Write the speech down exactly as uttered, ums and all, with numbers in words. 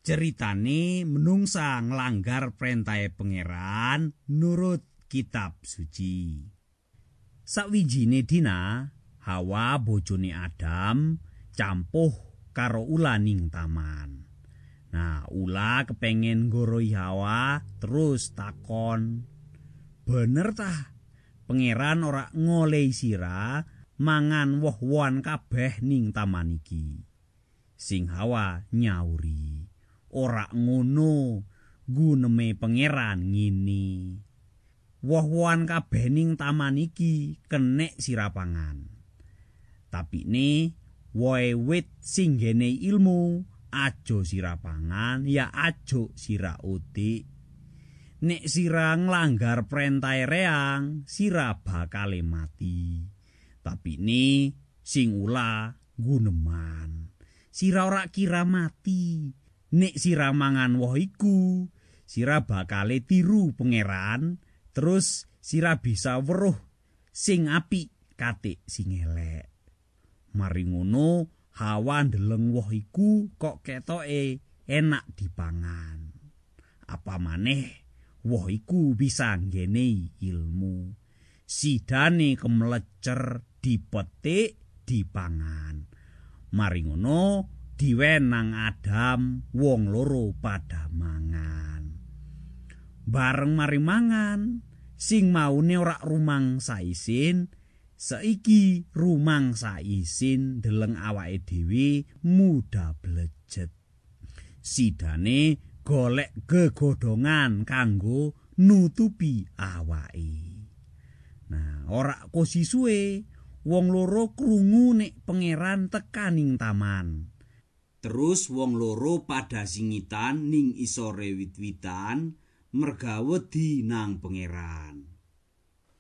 Ceritane menungsa nglanggar perintahe pangeran nurut kitab suci. Sawijine dina Hawa bojone Adam campuh karo ula ning taman. Nah, ula kepengen nggoroi Hawa terus takon, bener tah pangeran ora ngolehi sira mangan woh-wohan kabeh ning taman iki? Sing Hawa nyauri, ora ngono, guneme pangeran ngene. Woh-wohan kabeh ning taman iki kenek sira pangan. Tapi ne wohe wit sing gene ilmu aja sira pangan, ya aja sira utik. Nek sira nglanggar perintahe reang, sira bakal mati. Tapi ne sing ula guneman, sira ora kira mati. Nek sira mangan woh iku, sira bakal tiru pangeran, terus sira bisa weruh sing apik katik sing elek. Mari ngono Hawa ndeleng woh iku kok ketoke enak dipangan. Apa maneh woh iku bisa nggenehi ilmu. Sidane kemlecer dipetik dipangan. Mari ngono diwenang Adam wong loro pada mangan. Bareng mari mangan, sing maune ora rumangsa isin, saiki rumangsa isin deleng awake dhewe mudah blejet. Sidane golek gegodhongan kanggo nutupi awake. Nah, ora kosi suwe wong loro krungu nek pangeran tekaning taman. Terus wong loro pada singitan ning isore wit-witan merga wedi nang pangeran.